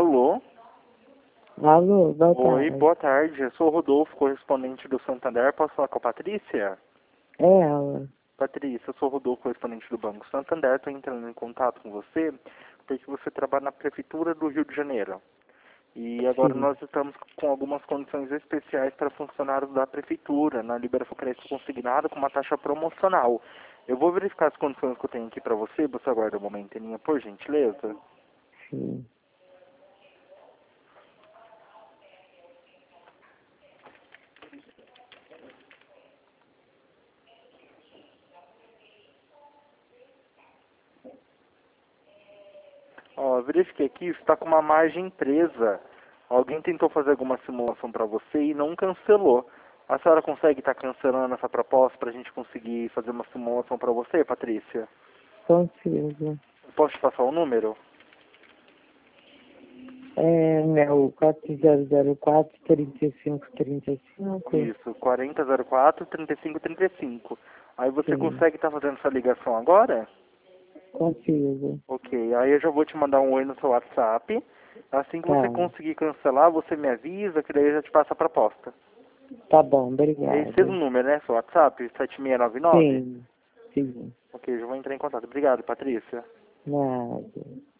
Alô? Alô, boa Oi, tarde. boa tarde. Eu sou o Rodolfo, correspondente do Santander. Posso falar com a Patrícia? É ela. Patrícia, eu sou o Rodolfo, correspondente do Banco Santander. Estou entrando em contato com você porque você trabalha na Prefeitura do Rio de Janeiro. E agora Sim. nós estamos com algumas condições especiais para funcionários da Prefeitura, na liberação crédito consignado com uma taxa promocional. Eu vou verificar as condições que eu tenho aqui para você. Você aguarda um momento, Aninha, por gentileza? Sim. Ó, verifiquei aqui, está com uma margem presa. Alguém tentou fazer alguma simulação para você e não cancelou. A senhora consegue estar cancelando essa proposta para a gente conseguir fazer uma simulação para você, Patrícia? Consigo. Posso te passar o número? É meu 4004-3535. Isso, 4004-3535. Aí você Sim. consegue estar fazendo essa ligação agora? Consigo. Ok, aí eu já vou te mandar um oi no seu WhatsApp. Assim que Tá. você conseguir cancelar, você me avisa que daí eu já te passo a proposta. Tá bom, É esse mesmo obrigada. número, né? Seu WhatsApp, 7699? Sim. Sim. Ok, já vou entrar em contato. Obrigado, Patrícia. Nada.